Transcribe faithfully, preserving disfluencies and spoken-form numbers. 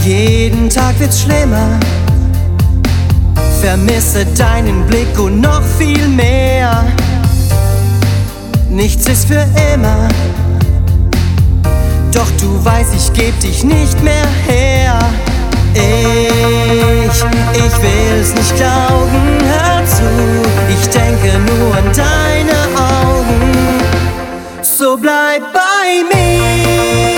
Jeden Tag wird's schlimmer. Vermisse deinen Blick und noch viel mehr. Nichts ist für immer, doch du weißt, ich geb dich nicht mehr her. Ich, ich will's nicht glauben, hör zu, ich denke nur an deine Augen. So bleib bei mir.